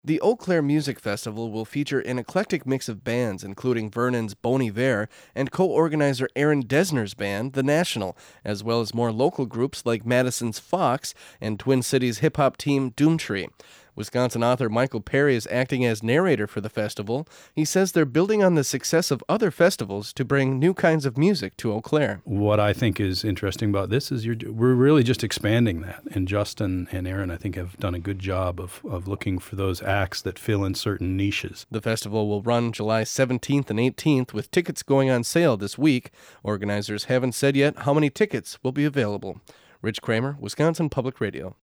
The Eau Claire Music Festival will feature an eclectic mix of bands, including Vernon's Bon Iver and co-organizer Aaron Desner's band, The National, as well as more local groups like Madison's Fox and Twin Cities hip-hop team Doomtree. Wisconsin author Michael Perry is acting as narrator for the festival. He says they're building on the success of other festivals to bring new kinds of music to Eau Claire. What I think is interesting about this is we're really just expanding that. And Justin and Aaron, I think, have done a good job of looking for those acts that fill in certain niches. The festival will run July 17th and 18th, with tickets going on sale this week. Organizers haven't said yet how many tickets will be available. Rich Kramer, Wisconsin Public Radio.